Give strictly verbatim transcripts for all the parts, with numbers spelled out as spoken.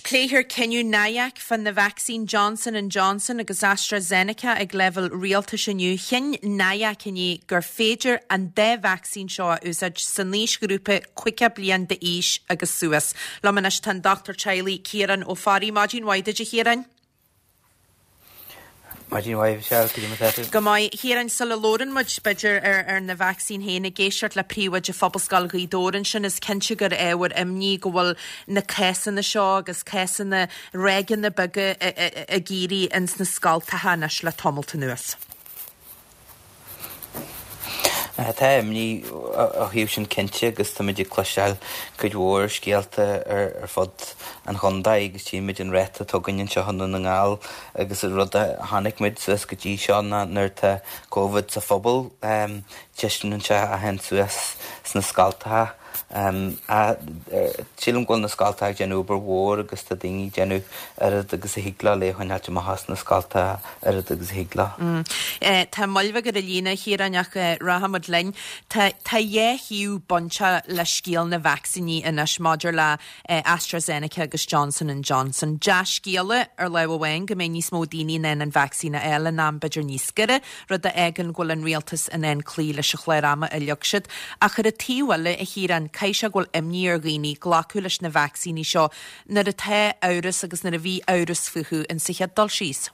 Cléithir cinniú naiach fan na vaccine Johnson and Johnson agus AstraZeneca ag level rialta sinniu chin naiach cinni gur féidir an de vaccine seo úsad san níos grúpa cuica blian de ís agus suas. Lomanas tan Doctor Chiley Kieran ó Fari Mágin Waide Kieran. Mágin Waide Shell Kieran. Go mai Kieran sala Loran much bidger ar ar na vaccine héna géisiart le príomhaid a phobal gaí dóran sin is cinse gur éhar imní go bhfuil na césan na seo agus césan na régan na buge a géirí ins na scaltathe nes le tomulta nuas. Tá imní a hiú sin cinse agus tá muidir cloiseáil chuid mhór scialta ar fod an Honda agus tí muid an réta tugann seo hanna na ngáil agus rud a tháinig muid suas go dtí seo nuair tá COVID sa phobal teistin se a hen suas sna scaltathe. Um, a sílim gona na scaltathe genú bar mhór agus tá daoine genú ar agus a higla le chuin háte mahas na scaltathe ar agus higla. Tá mailbh gur a lína híraneach rahamad lein tá dhé hiú bonse le scíal na vaccíní inas maidir le AstraZeneca agus Johnson and Johnson. De scíala ar le bhhain go mé níos mó daoine nen an vaccína eile ná beidir níos gire rud a egan ghfuil an rialtas in en clí leis a chléirama a leugsid a chur a tíhile a híran caiise ghfuil imníor ghaoine ghlacu leis na vaccíní seo na a the áras agus na a bhí áras futhú in sichead dul síos.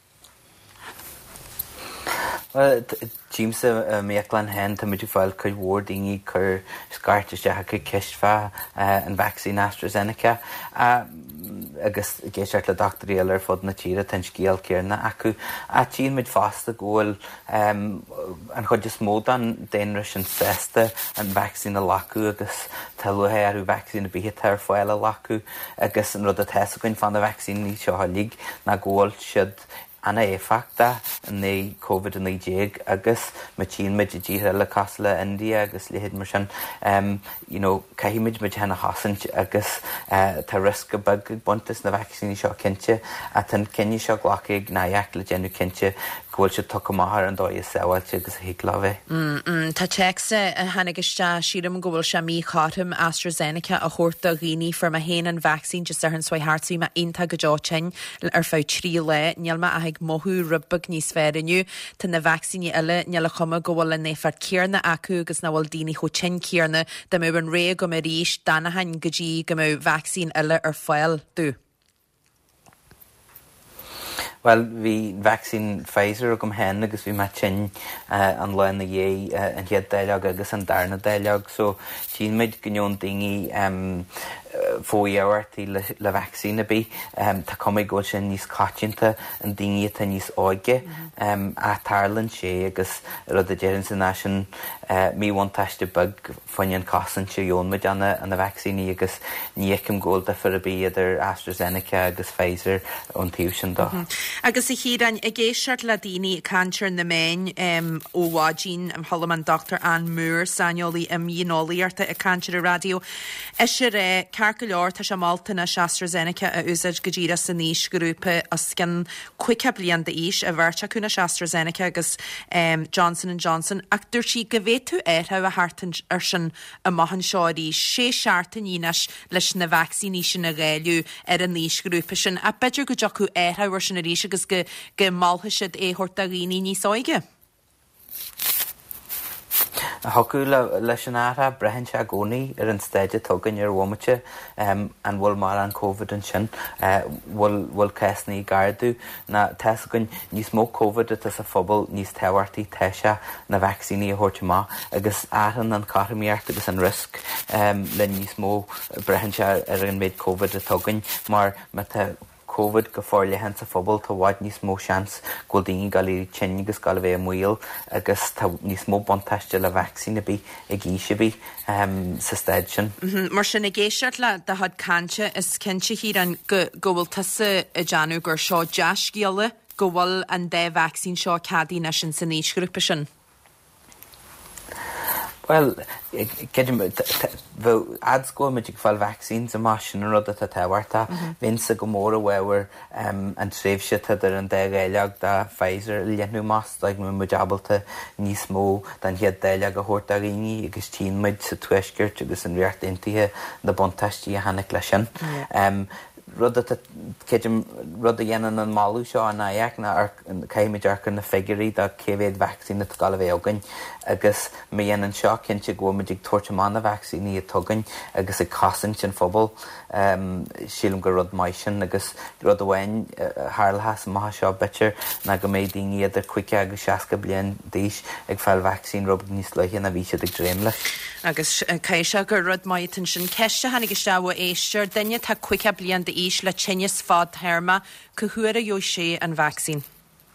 Well, James a mélan hen tá muidir fáil chuid mhór daoine chur scartaiste chu ceistfa an vaccine AstraZeneca agus géisiart le doctorí eile ar fod na tíre tan scíal céarna acu a tíon muid fásta ghfuil an chuid is mód an déanra sin sésta an vaccine a lacu agus tá luthe arú vaccine a bhí tar fáil a lacu agus an rud a theasa goin fan na vaccine ní seo tháinig na ghfuil siad anna éfachta na COVID in déag agus ma tín mid díre le casla India agus lehid mar sin um, you know, caihimid mid hena hasint agus uh, tá risca bug buntas na vaccine seo cinse a tan cinne seo ghlacaig naiach le genú cinse ghfuil se tucha maithar an dói sáhailte agus higlavé. Tá texa a hanagiste síram ghfuil se mí chátam AstraZeneca a chóirta ghaoine for ma héan an vaccine just ar an swai hartsaí ma inta go deátein ar fá trí le nealma a ag mothú rubbag níos féiriniu tá na vaccine eile neala chuma go bhfuil an néfar céarna acu agus na bhfuil daoine chu tin céarna de mé an ré go mé ríis dana hain go dtí go mé vaccine eile ar fáil dú. Well, vi vaccine Pfizer gom hen agus vi ma tin uh, an lein na dhé uh, an head daileag agus an darna daileag, so tín meid gnion dingi um, fóíhhairtaí le, le vaccine a bí um, tá comig go sin níos cáitianta an dingi a níos áige um, a tarlan sé agus rud a déirann san sin uh, míhaintaiste bug fain an casan sé jónmuid anna an na vaccine agus níicim ggóil de fur a bí idir AstraZeneca agus Pfizer ón tíú sin dó. Agus i híran a géisiart le daoine cantir na main um, óháidín am tholam an Doctor Anne Moore saniolaí am dhéanolaíarta a cantir a radio. Is sé ré cear go leor tá sé malta na AstraZeneca a úsáid go ddíra san níos grúpa as cin cuice blian de ís a bhirte chuna AstraZeneca agus um, Johnson and Johnson ach dúir si go bhé tú étha a hartan ar sin a maithan seoirí sé searta nínas leis na vaccíní sin a réiliú ar an níos grúpa sin a beidir go deoch chu étha ar sin a ríis agus go go máltha siad é horta ghaoine níos áige. A hocu le leis an ára brehan se gcónaí ar an staide tugann ar bhomate um, an bhfuil mar an COVID an sin uh, bhfuil bhfuil céasnaí gardú na teas gon níos mó COVID a sa phobal níos tehairtaí teise na vaccíní a thuirte má agus áhan an carmíart agus an risc um, le níos mó brehan se ar an méid COVID a tugann mar me COVID go fáirle hen sa phobal tá bhaid níos mó seans go daoine galí tin agus gal bheith muil agus tá níos mó bontaiste le vaccine a bí a gíise bí um, sa staid sin. Mm-hmm. Mar sin a géisiart le de had cante is cinse hí an go bhfuil tusa a deanú gur seo deascíala go bhfuil an dé vaccine seo cadí na sin san níos grúpa sin. Well, bheith adsco muidir fáil vaccines a más sin rud a tehairta vinsa go mór a bhhair um, an tréimhsete ar an dé éileag de Pfizer leanú más ag mu muidabalta níos mó den head déileag a thuirta rií agus tímuid sa tuiscirt agus an riart intaithe na bontaistí a hanig lei sin. Um, rud céidim rud a dhéanaan an máú seo an éach na caiimiidearchar na figurí de céhéad vaccín na gal bhéh againn agus mé dhéanaan seo cinnte go muidir tuairteán na vaccíní a tugann agus i casan sin phobal um, sílam go rud mai sin agus rud ahhain uh, hálathas maithe seo bitir na go méid daoine idir cuiice agus seaca blian díos ag fáil vaccín rud níos leiche na bhí siad ag dréim leis. Agus caiise gur rud maitan sin ceiste hanig is teha éisteir daine tá cuiice blian de ís le tinnis fád therma go thuair a jo sé an vaccín.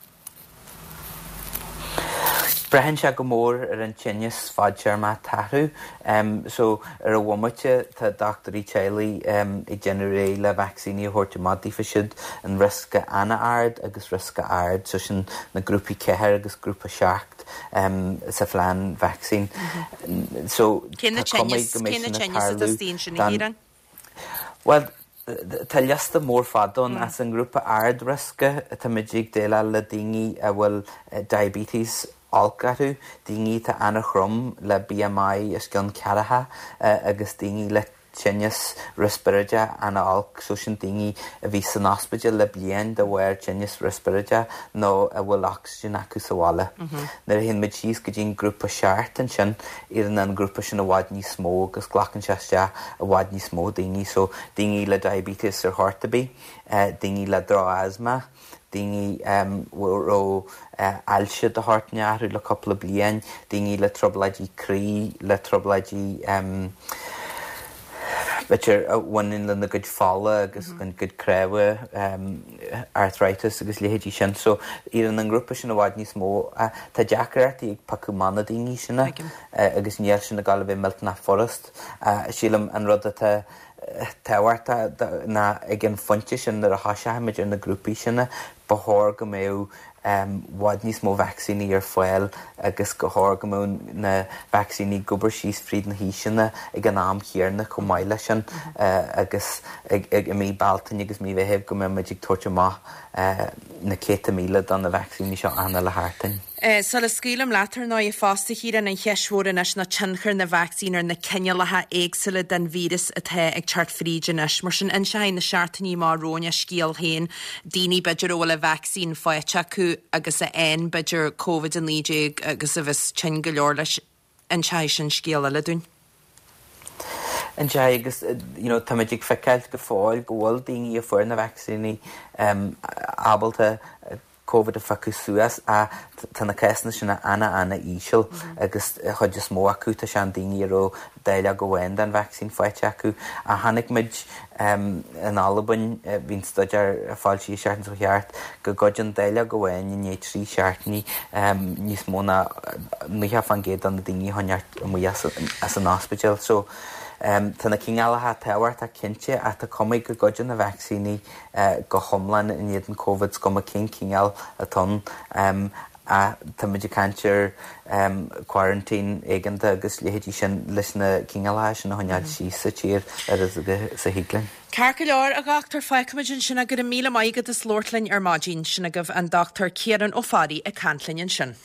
Brehan se go mór ar an tinnis fád tearma tathú, um, so ar a bhhamuite tá Doctor Chaley um, i generé le vaccíní a thuirteamádí fa siad an risca ana ard agus risca ard, so sin na grúpi ceithir agus grúpa seacht um, sa phlean vaccín. Mm-hmm. So Cén na tinnis a dtíon sin na híran? Well, tá leasta mór fadón mm. as an grúpa ard risca tá midíag déile le daoine a bhfuil uh, diabetes alcatú, daoine tá ana chrum le B M I is gan cearatha uh, agus daoine le tinnis respiraide ana alc, so sin daoine a bhí san ospidéal le blian de bhhair tinnis respiraide nó a bhfuil oxygen acu sa bhála. Nar hén mid síos go dtíon grúpa seart an sin ar an grúpa sin a bháid ní smó agus ghlachan seiste a bháid ní smó daoine, so daoine le diabetes ar thortabí, uh, daoine le drá asma, daoine um, ro uh, ailse de hartnearú le coppla blian, daoine le troblaidí crí, le troblaidí um, Bitir bhain le na good fála agus an good crewe um, arthritis agus léhéidí sin, so ían an grúpa sin a bháid níos mó uh, tá deacairtí ag pacu mana daoine sinna uh, agus níl sin na gal bheith Milton Forest uh, sílam an rud a táhairta na ag an fonte sin ar a haseimiid ar na grúpi sinna bethir go méú um, bháid níos mó vaccíní ar foiil agus go háir go mó na vaccíní gobar síos fríd na hí sinna ag an am chéarna go maiile sin uh, agus ag, ag, ag mí baltain agus mí bheitheh go mé muidig tuairte má uh, na céta míle don na vaccíní seo anna le hátain. Uh, so le scílam leatar ná i fásta híran an cheismhór is na tinchar na vaccín ar na cenealathe éagsúla den vírus atá ag teart frídin is, mar sin insein na seaartaní má róne scíal héin daoine beidir ó le vaccín fáite acu agus a ein beidir COVID an líide agus a bheits tin go leor leis insein sin scíal a le dún. And ja, agus, you know, tamadic fecailt go fáil gohfuil daoine a fuair na vaccíní um, abalta COVID a facu suas a tanna ceisna sinna ana ana ísisiil mm-hmm. agus chuid is mó acu tá sean daoine ó daile go bhhain an vaccín fáite acu a hanig mid um, an Albain uh, bhín stuidir a fáil sí seaartan so cheart go god an daile go bhhain in é trí seaartní um, níos móna nuithe fan géad an na daoine honeart mu as, as an hospital, so Um, Tána cínealathe táhairt a cinnte a tá cumaigh go gcuideann na vaccíní uh, go thomlan in iad an COVID go a cin cíneal a ton um, a tá muidir cantir um, quarantine éigeanta agus léhéidí sin leis na cínealathe sin na honead sí sa tír ar sa híglainn. Carca leor a gachtar feicimiidin sinna gur a míle maigad is lortlainn ar mádín sinna goh an Doctor Ciaran Ó Fadi a Cantlainn sin.